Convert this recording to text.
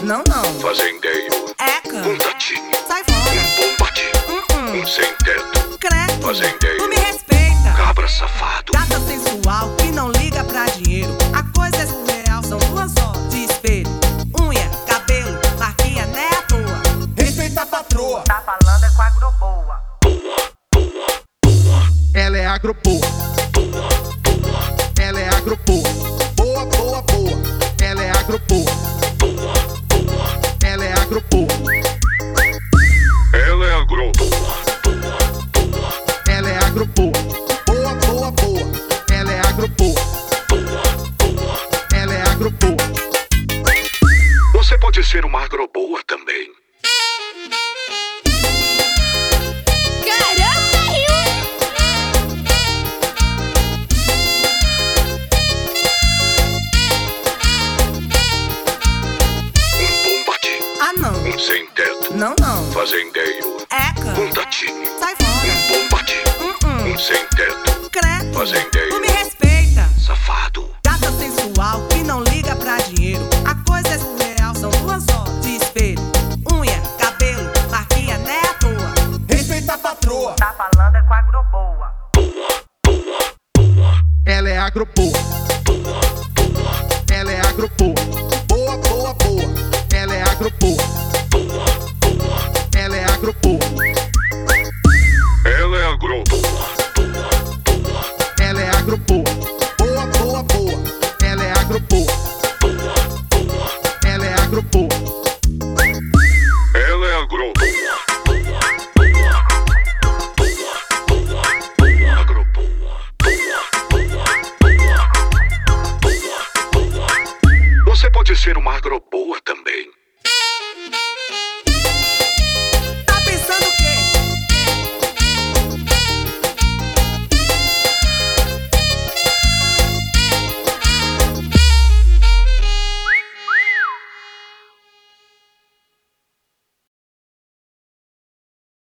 Não, não. Fazendeiro. Eca. Um tatinho. Sai fora. Um bombadinho. Um sem teto. Credo. Fazendeiro. Tu me respeita. Cabra safado. Gata sensual que não liga pra dinheiro. A coisa é surreal, são duas horas de espelho. Unha, cabelo, marquinha, né à toa. Respeita a patroa. Tá falando é com a agroboa. Ela é agroboa. Ela é agroboa. Boa, boa, boa. Ela é agroboa. Ela é agroboa. Ela é agroboa. Ela é agroboa. Boa, boa, boa. Ela é agroboa. Ela é agroboa. Você pode ser uma agroboa também. Ah, não. Um sem teto. Não, não. Fazendeiro. Eca. Um tatinho. Sai fora. Um bombadinho. Um sem teto. Credo. Fazendeiro. Tu me respeita.